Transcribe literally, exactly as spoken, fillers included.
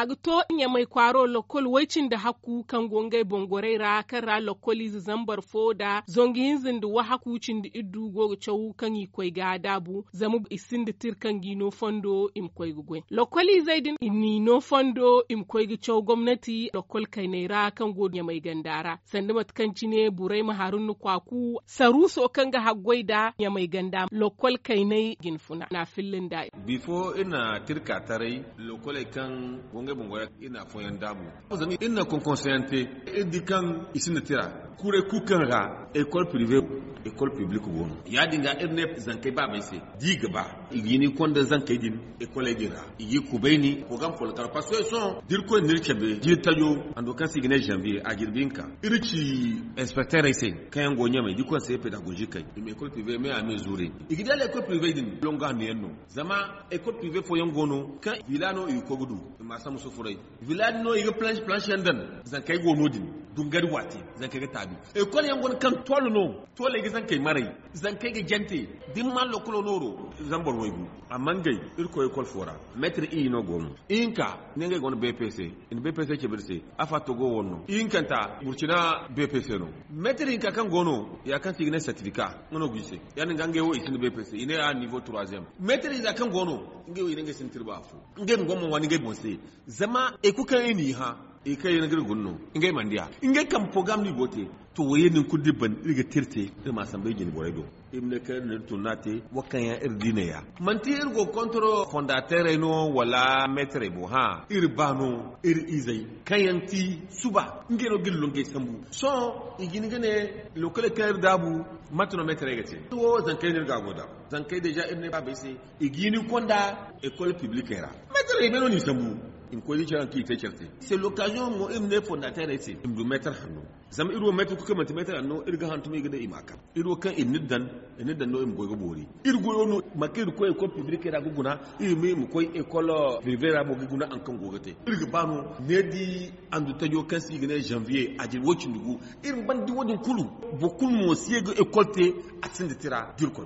agto nya mai kwaro lokol wacin da haku kan gongai bongorai ra kan ra lokoli zambar foda zongi hinzin da wa haku cin da iddu go chawu kan yi koi ga dabu zamu isin da tirkan gino fondo im koi gugwe lokoli zaidin inni no fondo im koi ga chawu gwamnati lokol kai ne ra kan go nya mai gandara sanda matkanci ne burai maharun kwaku saruso kan ga hagwai da nya mai ganda lokol kai ne ginfuna na fillin da before ina tirka tarai lokol kan gongai bongorai ina foyan dabu zami ina kon consciente edikan isin da tira kure kukan ga école privée école publique wono ya dinga irne zankai ba mai sai di gaba yini konda zankai din école dira yi kubaini program folkar parce que son dir ko nirchebe di tayo ando kan signe janvier a girbinka irci inspecteur sai kayan gonya mai di conseil pédagogique kai école privée mais à mesure igida l'école privée din longa ne no zama école privée fo yangono kan vilano yi ko gudu ma samu sufurai vilano yi planche planche dan zankai gono din dungar wati zankai ga tabi école yangon kan tolo no tole ga zankai marai zankai ga jante din man lokolo noro zambor woygu amangai irko école fora maître i no gomo inka nenge gon B P C in B P C ke birse afa to go wonno inkanta burkina B P C no maître inka kan gono ya kan signe certificat ngono gise yani ngange wo isin B P C ine a niveau troisième maître inka kan gono nge wo inenge sentir ba fu nge ngomo wani nge bonse zama e kuka eni ha e kai na girgun no nge mandiya nge kam program ni bote to waye nin kudi ban irga tirte da masan bai gini boredo imne kan ne tunate wakan ya irdine ya manti irgo control fondateur no wala maître bo ha irbano ir izai kayanti suba ngero gillo nge sambu so igini gane local care dabu matno maître gate to zan kai ne ga goda zan kai deja ibne ba bai sai igini konda école publique era maître be no ni sambu in ko licha ki ta certe c'est l'occasion mo imne fondateur ete imdu maître hanno zam iro maître ku kamata maître hanno irga hantu mai gida imaka iro kan iniddan iniddan no im gogo bori irgo no makir ko école publique era guguna imi mu koy école privée ra bo guguna an kan gogote irga bano nedi andu tajo kan si gine janvier aje wocin dugu irin bandi wodin kulu bo kun mo siege école te atin de tira dirko